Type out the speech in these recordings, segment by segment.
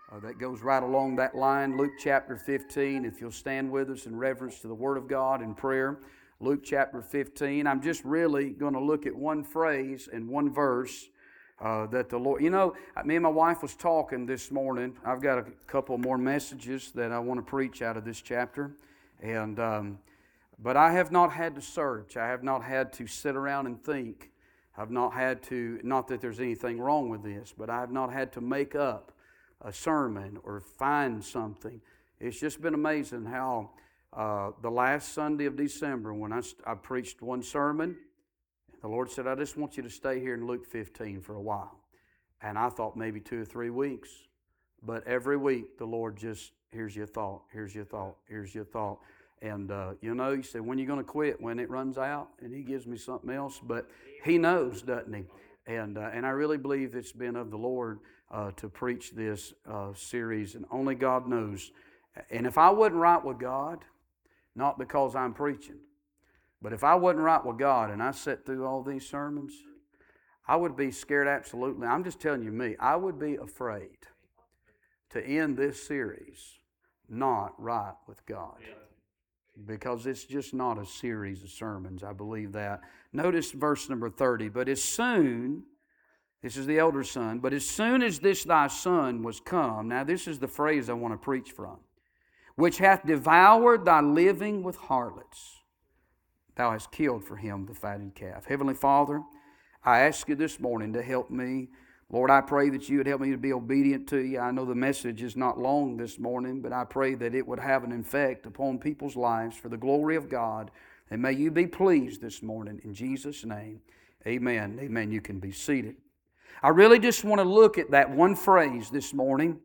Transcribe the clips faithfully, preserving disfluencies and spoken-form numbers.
uh, that goes right along that line. Luke chapter fifteen, if you'll stand with us in reverence to the Word of God in prayer. Luke chapter fifteen. I'm just really going to look at one phrase and one verse uh, that the Lord... You know, me and my wife was talking this morning. I've got a couple more messages that I want to preach out of this chapter. And um, but I have not had to search. I have not had to sit around and think. I've not had to... Not that there's anything wrong with this, but I have not had to make up a sermon or find something. It's just been amazing how... Uh, the last Sunday of December, when I, I preached one sermon, the Lord said, I just want you to stay here in Luke fifteen for a while. And I thought maybe two or three weeks. But every week, the Lord just, here's your thought, here's your thought, here's your thought. And, uh, you know, He said, when are you going to quit? When it runs out? And He gives me something else. But He knows, doesn't He? And, uh, and I really believe it's been of the Lord uh, to preach this uh, series. And only God knows. And if I wasn't right with God... Not because I'm preaching, but if I wasn't right with God and I sat through all these sermons, I would be scared absolutely. I'm just telling you me, I would be afraid to end this series not right with God. Because it's just not a series of sermons, I believe that. Notice verse number thirty, but as soon, this is the elder son, but as soon as this thy son was come, now this is the phrase I want to preach from, which hath devoured thy living with harlots, thou hast killed for him the fatted calf. Heavenly Father, I ask you this morning to help me. Lord, I pray that you would help me to be obedient to you. I know the message is not long this morning, but I pray that it would have an effect upon people's lives for the glory of God. And may you be pleased this morning. In Jesus' name, amen. Amen. You can be seated. I really just want to look at that one phrase this morning,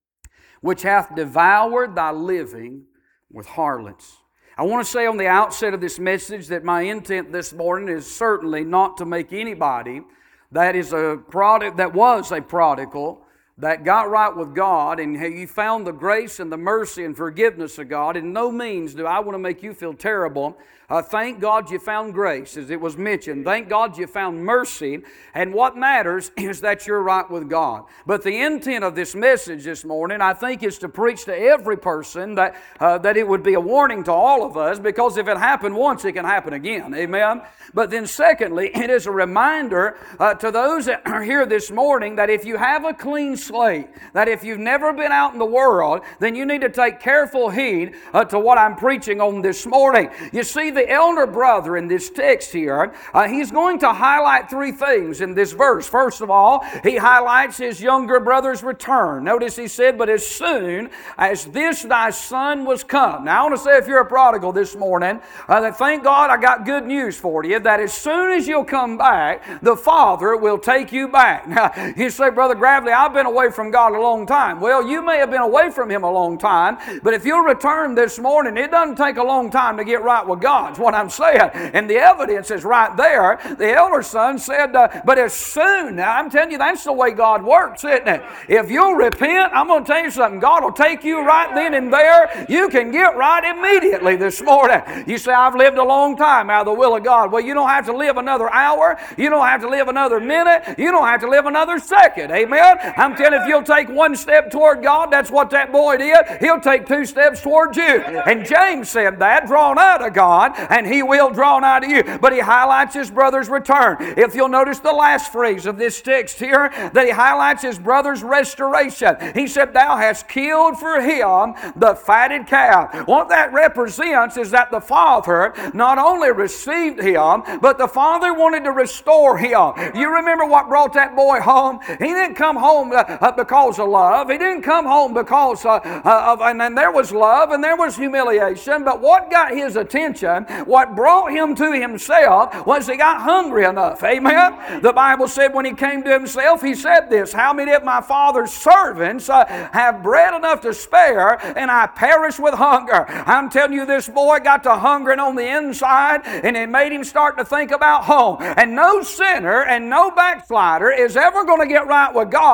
which hath devoured thy living with harlots. I want to say on the outset of this message that my intent this morning is certainly not to make anybody that is a prodigal, that was a prodigal, that got right with God and you found the grace and the mercy and forgiveness of God. In no means do I want to make you feel terrible. Uh, thank God you found grace, as it was mentioned. Thank God you found mercy. And what matters is that you're right with God. But the intent of this message this morning, I think, is to preach to every person that, uh, that it would be a warning to all of us, because if it happened once, it can happen again. Amen? But then secondly, it is a reminder uh, to those that are here this morning that if you have a clean slate, that if you've never been out in the world, then you need to take careful heed uh, to what I'm preaching on this morning. You see, the elder brother in this text here, uh, he's going to highlight three things in this verse. First of all, he highlights his younger brother's return. Notice he said, but as soon as this thy son was come. Now I want to say, if you're a prodigal this morning, uh, that thank God I got good news for you, that as soon as you'll come back, the Father will take you back. Now you say, Brother Gravely, I've been away from God a long time. Well, you may have been away from Him a long time, but if you'll return this morning, it doesn't take a long time to get right with God. That's what I'm saying. And the evidence is right there. The elder son said, uh, but as soon, now I'm telling you, that's the way God works, isn't it? If you'll repent, I'm going to tell you something. God will take you right then and there. You can get right immediately this morning. You say, I've lived a long time out of the will of God. Well, you don't have to live another hour. You don't have to live another minute. You don't have to live another second. Amen? I'm telling you, if you'll take one step toward God, that's what that boy did. He'll take two steps towards you. And James said that, draw nigh to God, and He will draw nigh to you. But he highlights his brother's return. If you'll notice the last phrase of this text here, that he highlights his brother's restoration. He said, thou hast killed for him the fatted calf. What that represents is that the father not only received him, but the father wanted to restore him. You remember what brought that boy home? He didn't come home uh, because of love. He didn't come home because uh, uh, of, and then there was love and there was humiliation. But what got his attention, what brought him to himself, was he got hungry enough. Amen? The Bible said when he came to himself, he said this, how many of my father's servants uh, have bread enough to spare, and I perish with hunger? I'm telling you, this boy got to hungering on the inside, and it made him start to think about home. And no sinner and no backslider is ever going to get right with God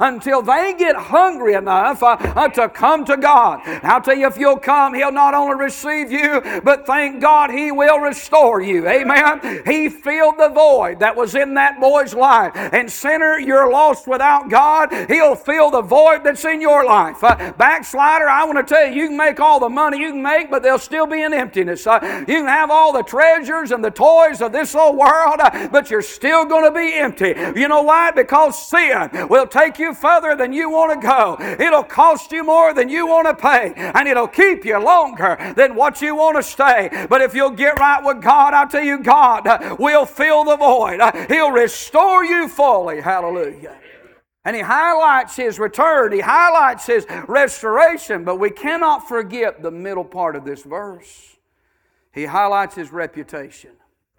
until they get hungry enough uh, uh, to come to God. I'll tell you, if you'll come, He'll not only receive you, but thank God He will restore you. Amen. He filled the void that was in that boy's life. And sinner, you're lost without God. He'll fill the void that's in your life. Uh, backslider, I want to tell you, you can make all the money you can make, but there'll still be an emptiness. Uh, you can have all the treasures and the toys of this old world, uh, but you're still going to be empty. You know why? Because sin will take you further than you want to go. It'll cost you more than you want to pay, and it'll keep you longer than what you want to stay. But if you'll get right with God, I'll tell you, God uh, will fill the void. Uh, He'll restore you fully. Hallelujah. And He highlights His return. He highlights His restoration. But we cannot forget the middle part of this verse. He highlights His reputation.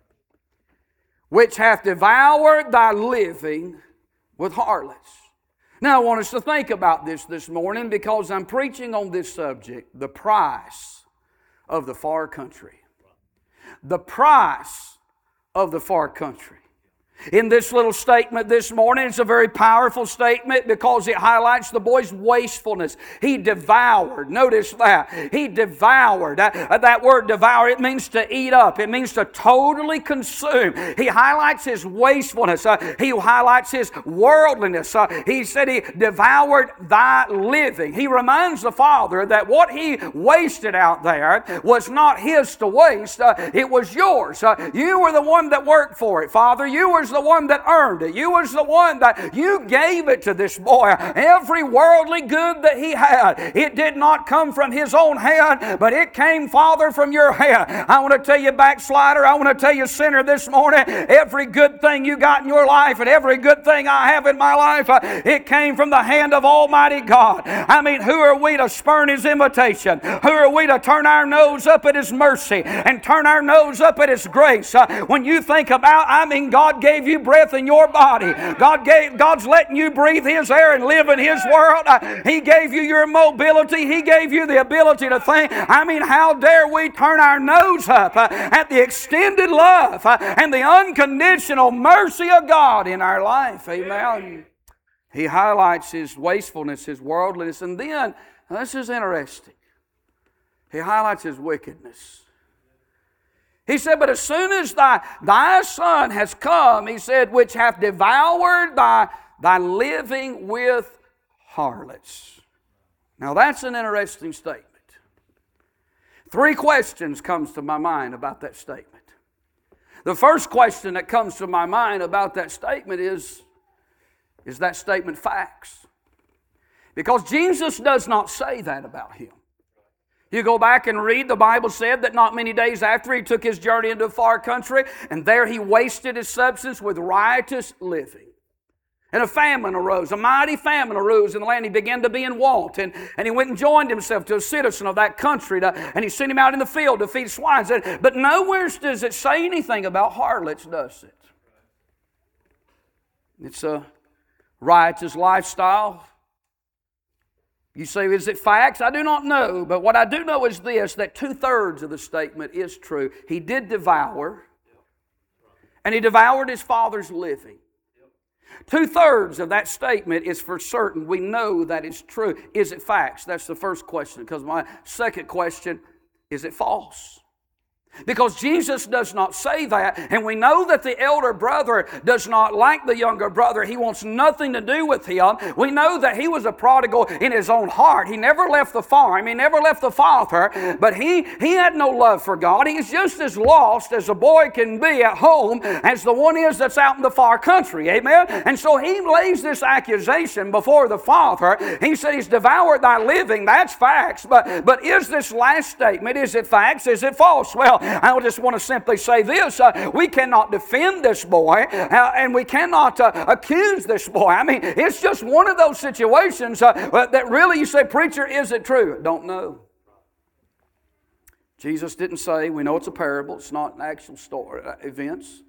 Which hath devoured thy living with harlots. Now I want us to think about this this morning, because I'm preaching on this subject, the price of the far country. The price of the far country. In this little statement this morning, it's a very powerful statement because it highlights the boy's wastefulness. He devoured. Notice that. He devoured. That, that word devour, it means to eat up. It means to totally consume. He highlights his wastefulness. Uh, he highlights his worldliness. Uh, he said he devoured thy living. He reminds the father that what he wasted out there was not his to waste. Uh, it was yours. Uh, you were the one that worked for it, Father. You were the one that earned it. You was the one that you gave it to this boy. Every worldly good that he had, it did not come from his own hand, but it came, Father, from your hand. I want to tell you, backslider, I want to tell you, sinner, this morning, every good thing you got in your life and every good thing I have in my life, uh, it came from the hand of Almighty God. I mean, who are we to spurn His invitation? Who are we to turn our nose up at His mercy and turn our nose up at His grace? Uh, when you think about, I mean, God gave you breath in your body. God gave, God's letting you breathe His air and live in His world. Uh, he gave you your mobility. He gave you the ability to think. I mean, how dare we turn our nose up uh, at the extended love uh, and the unconditional mercy of God in our life. Amen. He highlights His wastefulness, His worldliness, and then, this is interesting, He highlights His wickedness. He said, but as soon as thy, thy son has come, He said, which hath devoured thy, thy living with harlots. Now that's an interesting statement. Three questions comes to my mind about that statement. The first question that comes to my mind about that statement is, is that statement facts? Because Jesus does not say that about Him. You go back and read, the Bible said that not many days after He took His journey into a far country, and there He wasted His substance with riotous living. And a famine arose, a mighty famine arose in the land. He began to be in want, and, and he went and joined himself to a citizen of that country, to, and he sent him out in the field to feed swine. But nowhere does it say anything about harlots, does it? It's a riotous lifestyle. You say, is it facts? I do not know, but what I do know is this, that two-thirds of the statement is true. He did devour, and he devoured his father's living. Two-thirds of that statement is for certain. We know that it's true. Is it facts? That's the first question, because my second question, is it false? Because Jesus does not say that, and we know that the elder brother does not like the younger brother. He wants nothing to do with him. We know that he was a prodigal in his own heart. He never left the farm. He never left the father, but he, he had no love for God. He's just as lost as a boy can be at home as the one is that's out in the far country. Amen? And so he lays this accusation before the father. He said he's devoured thy living. That's facts. But, but is this last statement, is it facts? Is it false? Well, I just want to simply say this. Uh, we cannot defend this boy, uh, and we cannot uh, accuse this boy. I mean, it's just one of those situations uh, that really you say, preacher, is it true? Don't know. Jesus didn't say, we know it's a parable. It's not an actual story, uh, events.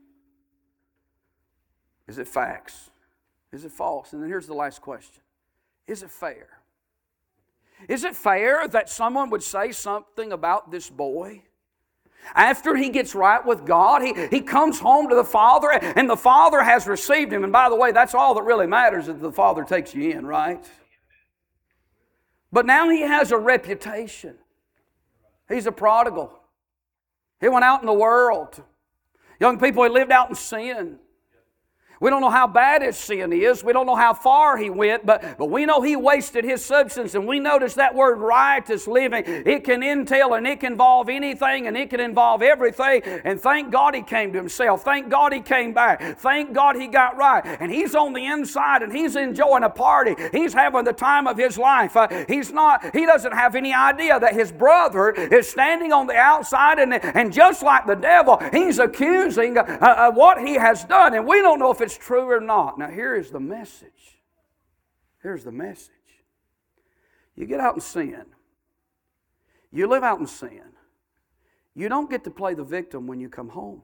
Is it facts? Is it false? And then here's the last question. Is it fair? Is it fair that someone would say something about this boy After he gets right with God, he, he comes home to the Father, and the Father has received him. And by the way, that's all that really matters, is the Father takes you in, right? But now he has a reputation. He's a prodigal. He went out in the world. Young people, he lived out in sin. We don't know how bad his sin is. We don't know how far he went, but, but we know he wasted his substance. And we notice that word riotous living. It can entail and it can involve anything and it can involve everything. And thank God he came to himself. Thank God he came back. Thank God he got right. And he's on the inside and he's enjoying a party. He's having the time of his life. Uh, he's not, he doesn't have any idea that his brother is standing on the outside, and, and just like the devil, he's accusing uh, uh, what he has done. And we don't know if it's true or not. Now here is the message. Here's the message. You get out in sin. You live out in sin. You don't get to play the victim when you come home.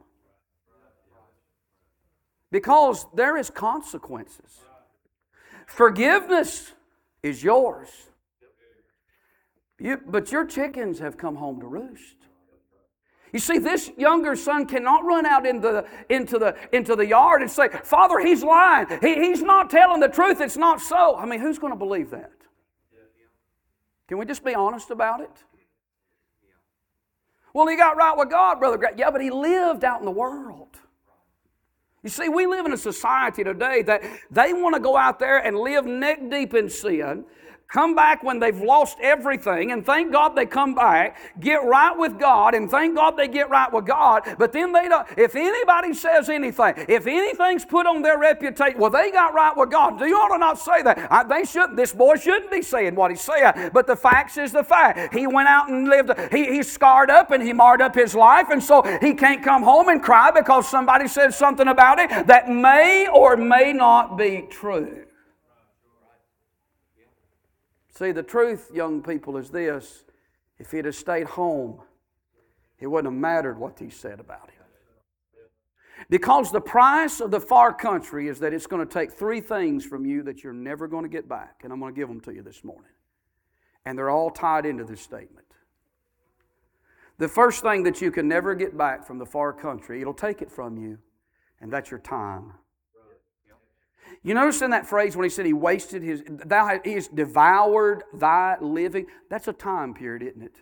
Because there is consequences. Forgiveness is yours. You, but your chickens have come home to roost. You see, this younger son cannot run out into the, into the, into the yard and say, Father, he's lying. He, he's not telling the truth. It's not so. I mean, who's going to believe that? Can we just be honest about it? Well, he got right with God, Brother Greg. Yeah, but he lived out in the world. You see, we live in a society today that they want to go out there and live neck deep in sin, come back when they've lost everything, and thank God they come back, get right with God, and thank God they get right with God, but then they don't, if anybody says anything, if anything's put on their reputation, well, they got right with God. You ought to not say that. I, they shouldn't, this boy shouldn't be saying what he's saying, but the facts is the fact. He went out and lived, he, he scarred up and he marred up his life, and so he can't come home and cry because somebody said something about it that may or may not be true. See, the truth, young people, is this. If he'd have stayed home, it wouldn't have mattered what he said about him. Because the price of the far country is that it's going to take three things from you that you're never going to get back. And I'm going to give them to you this morning. And they're all tied into this statement. The first thing that you can never get back from the far country, it'll take it from you, and that's your time. You notice in that phrase when he said he wasted his, thou he's devoured thy living, that's a time period, isn't it?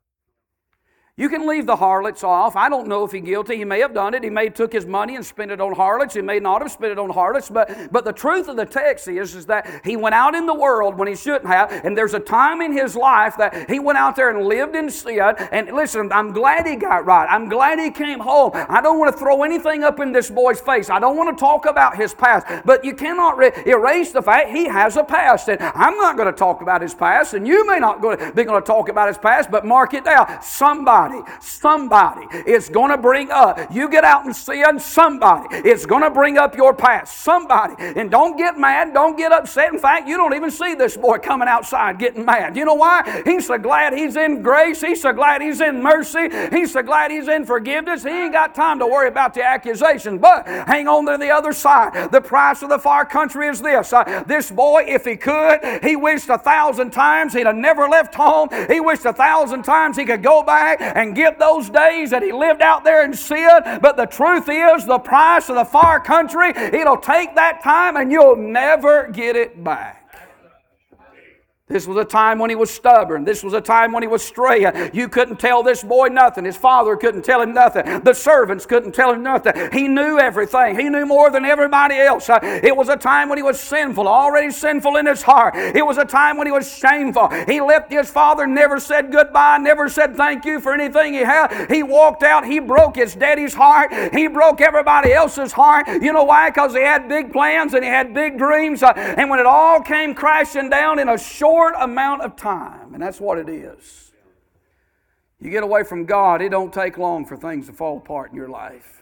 You can leave the harlots off. I don't know if he's guilty. He may have done it. He may have took his money and spent it on harlots. He may not have spent it on harlots. But, but the truth of the text is, is that he went out in the world when he shouldn't have. And there's a time in his life that he went out there and lived in sin. And listen, I'm glad he got right. I'm glad he came home. I don't want to throw anything up in this boy's face. I don't want to talk about his past. But you cannot re- erase the fact he has a past. And I'm not going to talk about his past. And you may not be going to talk about his past. But mark it down. Somebody Somebody is going to bring up, you get out and sin, somebody is going to bring up your past. Somebody. And don't get mad, don't get upset. In fact, you don't even see this boy coming outside getting mad. You know why? He's so glad he's in grace. He's so glad he's in mercy. He's so glad he's in forgiveness. He ain't got time to worry about the accusations. But hang on to the other side. The price of the far country is this. Uh, this boy, if he could, he wished a thousand times he'd have never left home. He wished a thousand times he could go back and get those days that he lived out there in sin. But the truth is, the price of the far country, it'll take that time and you'll never get it back. This was a time when he was stubborn. This was a time when he was straying. You couldn't tell this boy nothing. His father couldn't tell him nothing. The servants couldn't tell him nothing. He knew everything. He knew more than everybody else. It was a time when he was sinful, already sinful in his heart. It was a time when he was shameful. He left his father, never said goodbye, never said thank you for anything he had. He walked out. He broke his daddy's heart. He broke everybody else's heart. You know why? Because he had big plans and he had big dreams. And when it all came crashing down in a short amount of time, and that's what it is. You get away from God, it don't take long for things to fall apart in your life.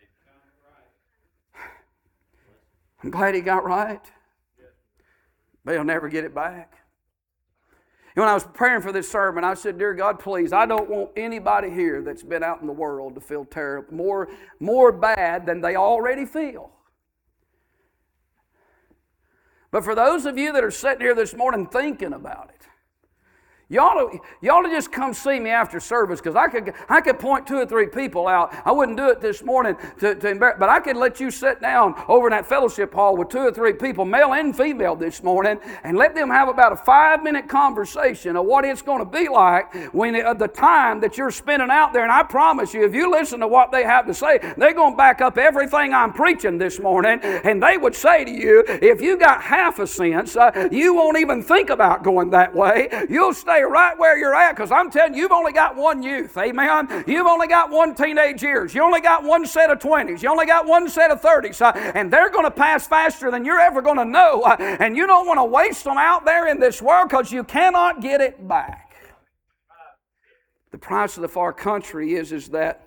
I'm glad he got right, but he'll never get it back. And when I was preparing for this sermon, I said, Dear God, please, I don't want anybody here that's been out in the world to feel terrible, more, more bad than they already feel. But for those of you that are sitting here this morning thinking about it, You ought to, you ought to just come see me after service, because I could, I could point two or three people out. I wouldn't do it this morning, to, to embarrass, but I could let you sit down over in that fellowship hall with two or three people, male and female, this morning, and let them have about a five-minute conversation of what it's going to be like when it, of the time that you're spending out there. And I promise you, if you listen to what they have to say, they're going to back up everything I'm preaching this morning, and they would say to you, if you got half a sense, uh, you won't even think about going that way. You'll stay right where you're at, because I'm telling you, you've only got one youth. Amen. You've only got one teenage years. You only got one set of twenties. You only got one set of thirties. Uh, and they're going to pass faster than you're ever going to know. Uh, and you don't want to waste them out there in this world, because you cannot get it back. The price of the far country is, is that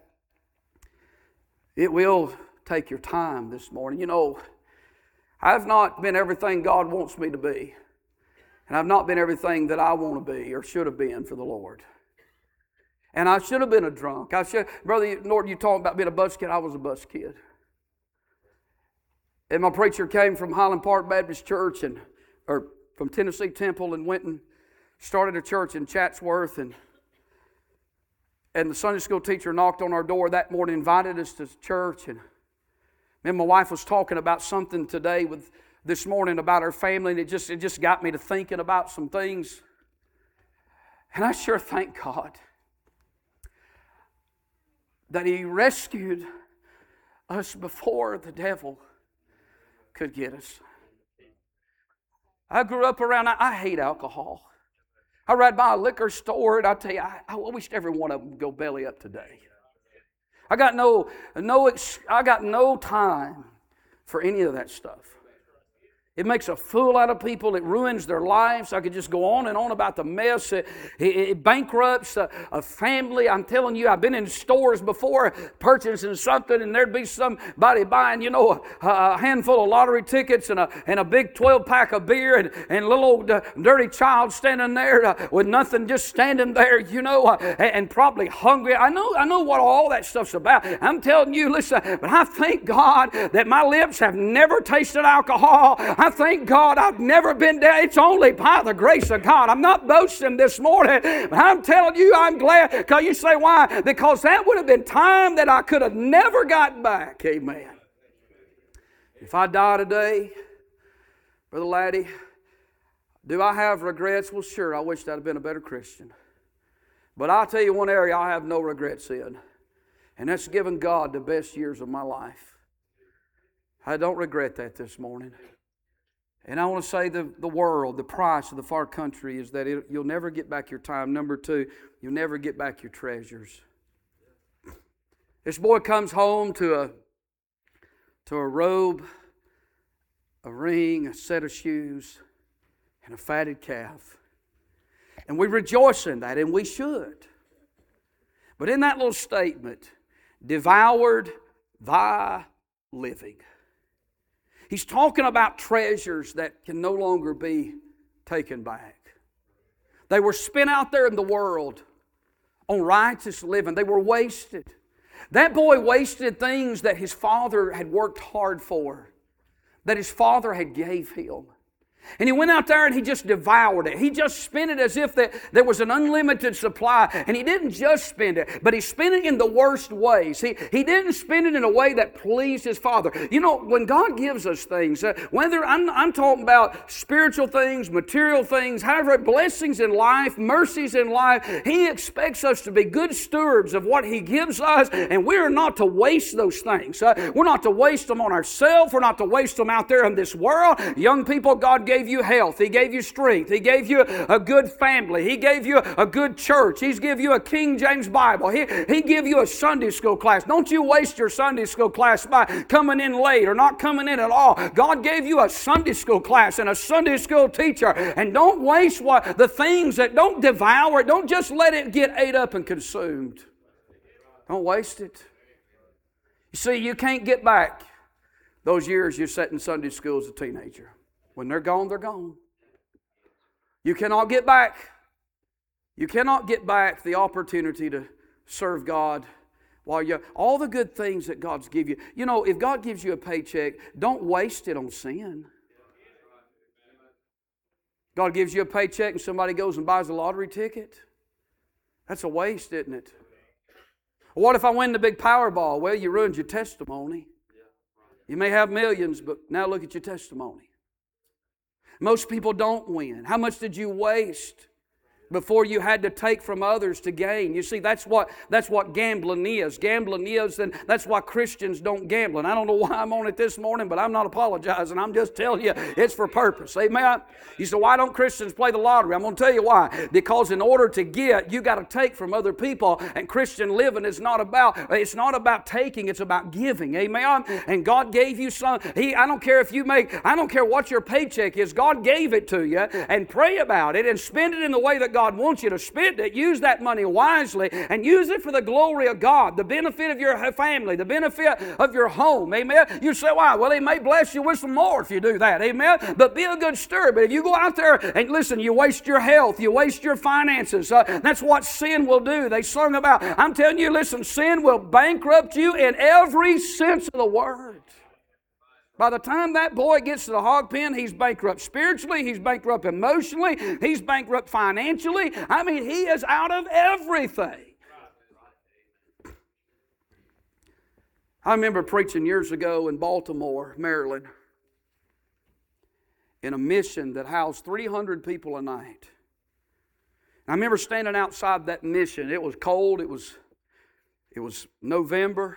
it will take your time this morning. You know, I've not been everything God wants me to be. And I've not been everything that I want to be or should have been for the Lord. And I should have been a drunk. I should, Brother Norton, you talking about being a bus kid. I was a bus kid. And my preacher came from Highland Park Baptist Church, and or from Tennessee Temple, and went and started a church in Chatsworth. And, and the Sunday school teacher knocked on our door that morning, invited us to church. And me and my wife was talking about something today with this morning about our family, and it just, it just got me to thinking about some things. And I sure thank God that He rescued us before the devil could get us. I grew up around, I, I hate alcohol. I ride by a liquor store, and I tell you, I, I wished every one of them would go belly up today. I got no, no, I got no time for any of that stuff. It makes a fool out of people. It ruins their lives. I could just go on and on about the mess. It, it, it bankrupts a, a family. I'm telling you, I've been in stores before purchasing something, and there'd be somebody buying, you know, a, a handful of lottery tickets and a, and a big twelve-pack of beer, and, and a little old uh, dirty child standing there uh, with nothing, just standing there, you know, uh, and, and probably hungry. I know, I know what all that stuff's about. I'm telling you, listen, but I thank God that my lips have never tasted alcohol. I thank God I've never been there. It's only by the grace of God. I'm not boasting this morning, but I'm telling you, I'm glad. Because you say, why? Because that would have been time that I could have never got back. Amen. If I die today, Brother Laddie, do I have regrets? Well, sure, I wish I'd have been a better Christian. But I'll tell you one area I have no regrets in, and that's giving God the best years of my life. I don't regret that this morning. And I want to say the, the world, the price of the far country is that it, you'll never get back your time. Number two, you'll never get back your treasures. This boy comes home to a, to a robe, a ring, a set of shoes, and a fatted calf. And we rejoice in that, and we should. But in that little statement, devoured thy living, he's talking about treasures that can no longer be taken back. They were spent out there in the world on righteous living. They were wasted. That boy wasted things that his father had worked hard for, that his father had gave him. And he went out there and he just devoured it. He just spent it as if that there was an unlimited supply. And he didn't just spend it, but he spent it in the worst ways. He, he didn't spend it in a way that pleased his Father. You know, when God gives us things, uh, whether I'm, I'm talking about spiritual things, material things, however, blessings in life, mercies in life, He expects us to be good stewards of what He gives us, and we are not to waste those things. Uh, we're not to waste them on ourselves. We're not to waste them out there in this world. Young people, God gave you health. He gave you strength. He gave you a good family. He gave you a good church. He's give you a King James Bible. He, he give you a Sunday school class. Don't you waste your Sunday school class by coming in late or not coming in at all. God gave you a Sunday school class and a Sunday school teacher. And don't waste what the things that don't devour it. Don't just let it get ate up and consumed. Don't waste it. You see, you can't get back those years you sat in Sunday school as a teenager. When they're gone, they're gone. You cannot get back. You cannot get back the opportunity to serve God while you all the good things that God's give you. You know, if God gives you a paycheck, don't waste it on sin. God gives you a paycheck and somebody goes and buys a lottery ticket. That's a waste, isn't it? What if I win the big Powerball? Well, you ruined your testimony. You may have millions, but now look at your testimony. Most people don't win. How much did you waste before you had to take from others to gain? You see, that's what that's what gambling is. Gambling is, and that's why Christians don't gamble. And I don't know why I'm on it this morning, but I'm not apologizing. I'm just telling you it's for purpose. Amen? You say, why don't Christians play the lottery? I'm going to tell you why. Because in order to get, you got to take from other people. And Christian living is not about, it's not about taking, it's about giving. Amen? And God gave you some. He, I don't care if you make, I don't care what your paycheck is. God gave it to you. And pray about it and spend it in the way that God God wants you to spend it. Use that money wisely and use it for the glory of God, the benefit of your family, the benefit of your home. Amen. You say, why? Well, He may bless you with some more if you do that. Amen. But be a good steward. But if you go out there and listen, you waste your health, you waste your finances. Uh, that's what sin will do. They sung about. I'm telling you, listen, sin will bankrupt you in every sense of the word. By the time that boy gets to the hog pen, he's bankrupt spiritually, he's bankrupt emotionally, he's bankrupt financially. I mean, he is out of everything. I remember preaching years ago in Baltimore, Maryland, in a mission that housed three hundred people a night. I remember standing outside that mission. It was cold, it was, it was November.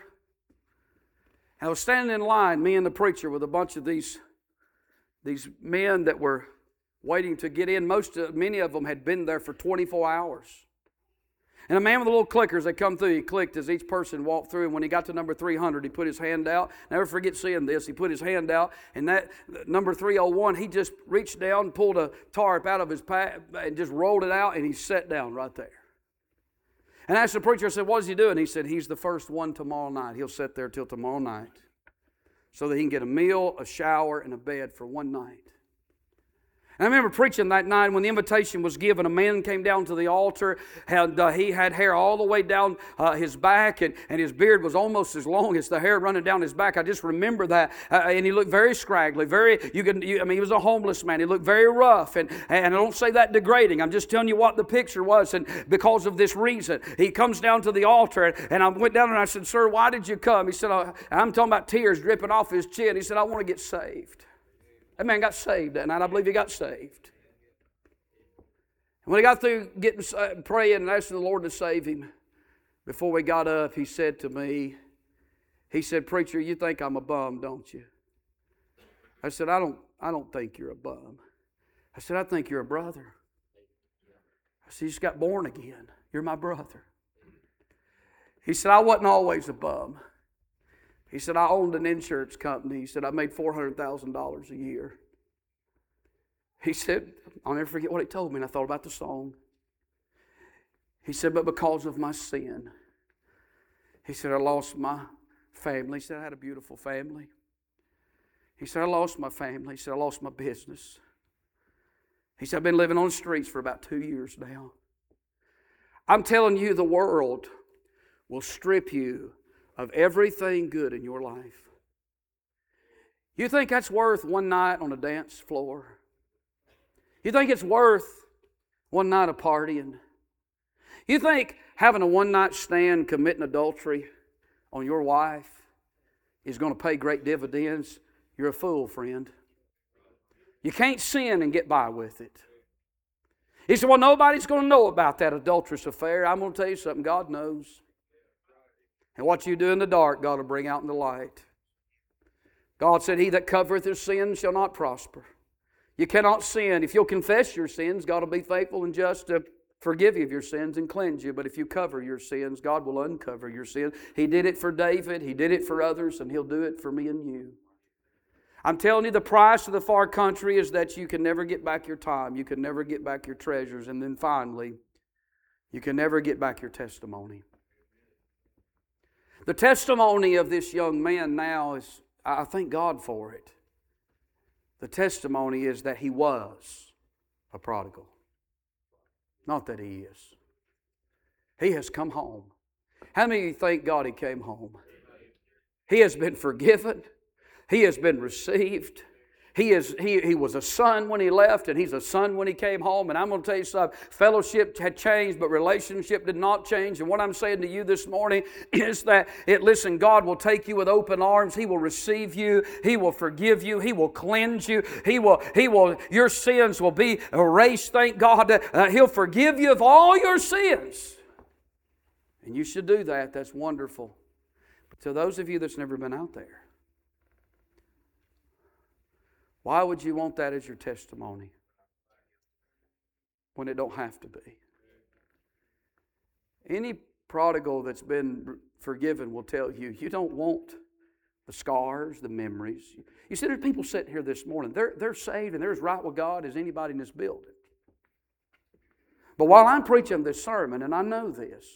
I was standing in line, me and the preacher, with a bunch of these, these men that were waiting to get in. Most, of, many of them had been there for twenty-four hours. And a man with a little clicker, as they come through, he clicked as each person walked through. And when he got to number three hundred, he put his hand out. Never forget seeing this. He put his hand out, and that number three oh one, he just reached down, pulled a tarp out of his pack, and just rolled it out, and he sat down right there. And I asked the preacher, I said, what is he doing? He said, he's the first one tomorrow night. He'll sit there till tomorrow night so that he can get a meal, a shower, and a bed for one night. And I remember preaching that night when the invitation was given. A man came down to the altar, and uh, he had hair all the way down uh, his back, and, and his beard was almost as long as the hair running down his back. I just remember that. Uh, and he looked very scraggly, very, you could, you, I mean, he was a homeless man. He looked very rough, and, and I don't say that degrading. I'm just telling you what the picture was, and because of this reason. He comes down to the altar, and I went down and I said, sir, why did you come? He said, oh, I'm talking about tears dripping off his chin. He said, I want to get saved. That man got saved that night. I believe he got saved. And when he got through getting uh, praying and asking the Lord to save him, before we got up, he said to me, he said, preacher, you think I'm a bum, don't you? I said, I don't, I don't think you're a bum. I said, I think you're a brother. I said, you just got born again. You're my brother. He said, I wasn't always a bum. He said, I owned an insurance company. He said, I made four hundred thousand dollars a year. He said, I'll never forget what he told me, and I thought about the song. He said, but because of my sin, he said, I lost my family. He said, I had a beautiful family. He said, I lost my family. He said, I lost my business. He said, I've been living on the streets for about two years now. I'm telling you, the world will strip you of everything good in your life. You think that's worth one night on a dance floor? You think it's worth one night of partying? You think having a one-night stand committing adultery on your wife is going to pay great dividends? You're a fool, friend. You can't sin and get by with it. He said, well, nobody's going to know about that adulterous affair. I'm going to tell you something. God knows. And what you do in the dark, God will bring out in the light. God said, he that covereth his sins shall not prosper. You cannot sin. If you'll confess your sins, God will be faithful and just to forgive you of your sins and cleanse you. But if you cover your sins, God will uncover your sins. He did it for David. He did it for others, and He'll do it for me and you. I'm telling you, the price of the far country is that you can never get back your time. You can never get back your treasures. And then finally, you can never get back your testimony. The testimony of this young man now is, I thank God for it. The testimony is that he was a prodigal. Not that he is. He has come home. How many of you thank God he came home? He has been forgiven. He has been received. He, is, he, he was a son when he left, and he's a son when he came home. And I'm going to tell you something. Fellowship had changed, but relationship did not change. And what I'm saying to you this morning is that, it, listen, God will take you with open arms. He will receive you. He will forgive you. He will cleanse you. He will, he will, your sins will be erased, thank God. Uh, he'll forgive you of all your sins. And you should do that. That's wonderful. But to those of you that's never been out there, why would you want that as your testimony when it don't have to be? Any prodigal that's been forgiven will tell you, you don't want the scars, the memories. You see, there's people sitting here this morning. They're, they're saved and they're as right with God as anybody in this building. But while I'm preaching this sermon, and I know this,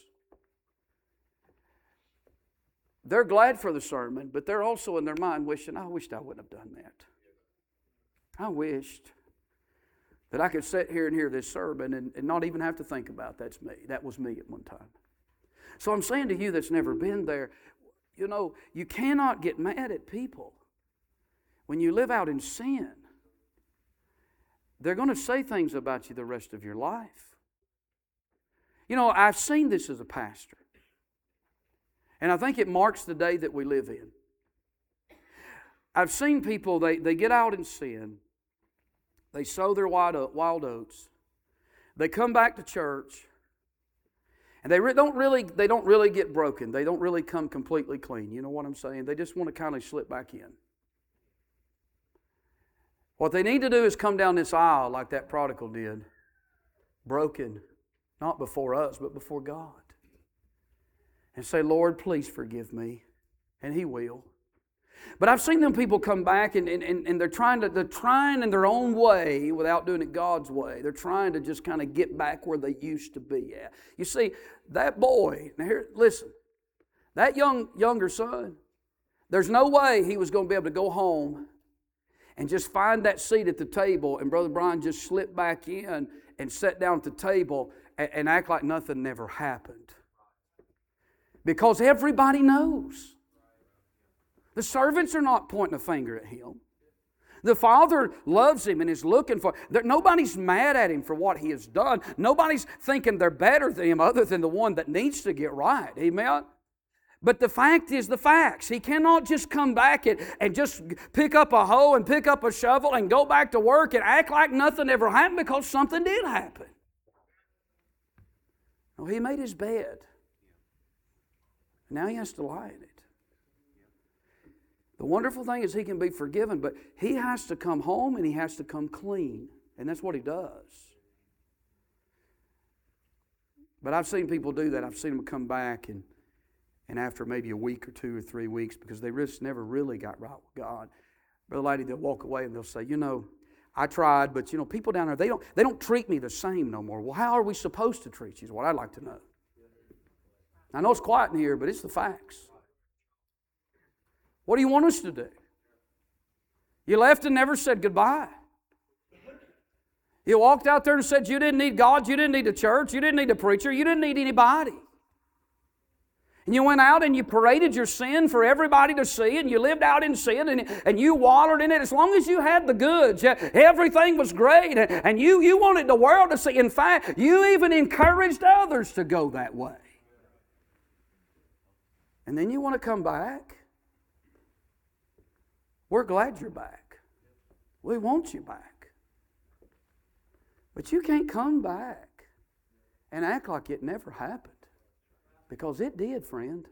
they're glad for the sermon, but they're also in their mind wishing, I wished I wouldn't have done that. I wished that I could sit here and hear this sermon and, and not even have to think about that's me. That was me at one time. So I'm saying to you that's never been there, you know, you cannot get mad at people. When you live out in sin, they're going to say things about you the rest of your life. You know, I've seen this as a pastor. And I think it marks the day that we live in. I've seen people, they, they get out in sin. They sow their wild, wild oats. They come back to church. And they re- don't really they don't really get broken. They don't really come completely clean. You know what I'm saying? They just want to kind of slip back in. What they need to do is come down this aisle like that prodigal did. Broken. Not before us, but before God. And say, Lord, please forgive me. And He will. But I've seen them people come back and, and, and they're trying to they're trying in their own way without doing it God's way. They're trying to just kind of get back where they used to be at. You see, that boy, now here, listen, that young younger son, there's no way he was going to be able to go home and just find that seat at the table and Brother Brian just slip back in and sit down at the table and, and act like nothing never happened. Because everybody knows. The servants are not pointing a finger at him. The Father loves him and is looking for him. Nobody's mad at him for what he has done. Nobody's thinking they're better than him other than the one that needs to get right. Amen? But the fact is the facts. He cannot just come back and, and just pick up a hoe and pick up a shovel and go back to work and act like nothing ever happened because something did happen. No, he made his bed. Now he has to lie in it. The wonderful thing is he can be forgiven, but he has to come home and he has to come clean. And that's what he does. But I've seen people do that. I've seen them come back and, and after maybe a week or two or three weeks, because they just never really got right with God, Brother Lady, they'll walk away and they'll say, you know, I tried, but you know, people down there, they don't, they don't treat me the same no more. Well, how are we supposed to treat you is what I'd like to know. I know it's quiet in here, but it's the facts. What do you want us to do? You left and never said goodbye. You walked out there and said you didn't need God, you didn't need a church, you didn't need a preacher, you didn't need anybody. And you went out and you paraded your sin for everybody to see, and you lived out in sin, and, and you wallowed in it. As long as you had the goods, everything was great, and you, you wanted the world to see. In fact, you even encouraged others to go that way. And then you want to come back? We're glad you're back. We want you back. But you can't come back and act like it never happened. Because it did, friend.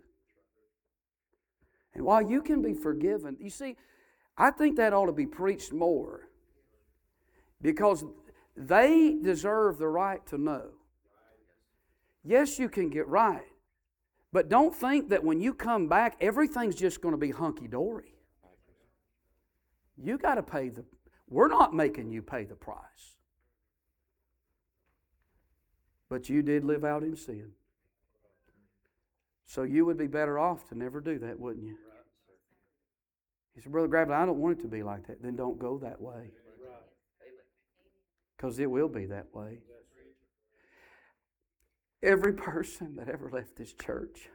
And while you can be forgiven, you see, I think that ought to be preached more. Because they deserve the right to know. Yes, you can get right. But don't think that when you come back, everything's just going to be hunky-dory. You got to pay the... We're not making you pay the price. But you did live out in sin. So you would be better off to never do that, wouldn't you? He said, Brother Gravely, I don't want it to be like that. Then don't go that way. Because it will be that way. Every person that ever left this church,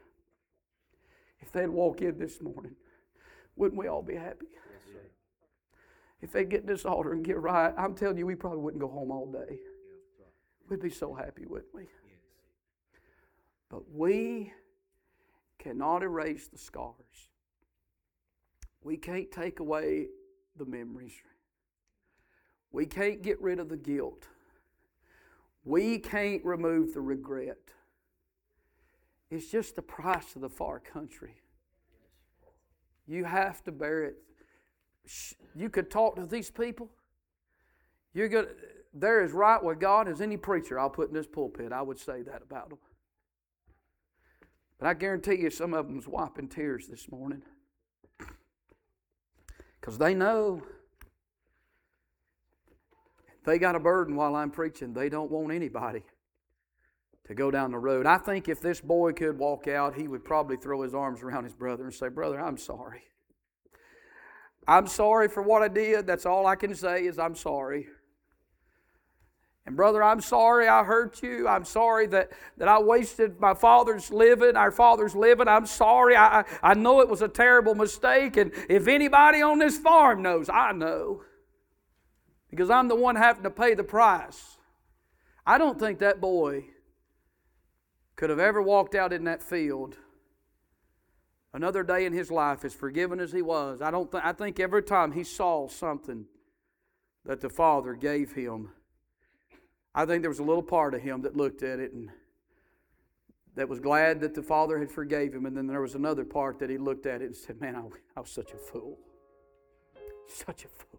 if they'd walk in this morning, wouldn't we all be happy? if they'd get this altar and get right, I'm telling you, we probably wouldn't go home all day. We'd be so happy, wouldn't we? But we cannot erase the scars. We can't take away the memories. We can't get rid of the guilt. We can't remove the regret. It's just the price of the far country. You have to bear it. You could talk to these people. You're good. They're as right with God as any preacher I'll put in this pulpit. I would say that about them. But I guarantee you some of them's wiping tears this morning. Because they know they got a burden while I'm preaching. They don't want anybody to go down the road. I think if this boy could walk out, he would probably throw his arms around his brother and say, "Brother, I'm sorry. I'm sorry for what I did. That's all I can say is I'm sorry. And brother, I'm sorry I hurt you. I'm sorry that, that I wasted my father's living, our father's living. I'm sorry. I, I know it was a terrible mistake. And if anybody on this farm knows, I know. Because I'm the one having to pay the price." I don't think that boy could have ever walked out in that field another day in his life, as forgiven as he was. I don't th- I think every time he saw something that the Father gave him, I think there was a little part of him that looked at it and that was glad that the Father had forgave him. And then there was another part that he looked at it and said, "Man, I, I was such a fool. Such a fool.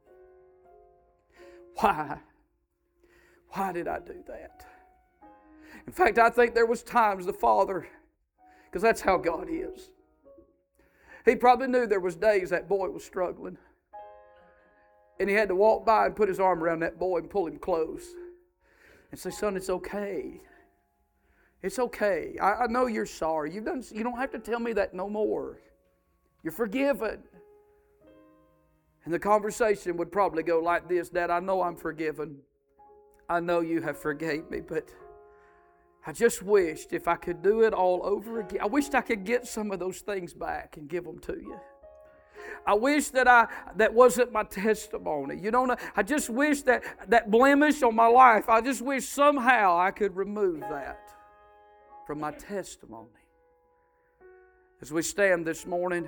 Why? Why did I do that?" In fact, I think there was times the Father, because that's how God is. He probably knew there was days that boy was struggling. And he had to walk by and put his arm around that boy and pull him close. And say, "Son, it's okay. It's okay. I, I know you're sorry. You've done, you don't have to tell me that no more. You're forgiven." And the conversation would probably go like this: "Dad, I know I'm forgiven. I know you have forgave me, but I just wished if I could do it all over again. I wished I could get some of those things back and give them to you. I wish that I that wasn't my testimony. You don't know, I just wish that that blemish on my life, I just wish somehow I could remove that from my testimony." As we stand this morning,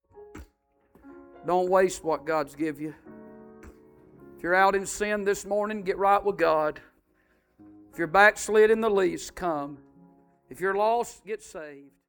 don't waste what God's give you. If you're out in sin this morning, get right with God. If you're backslid in the least, come. If you're lost, get saved.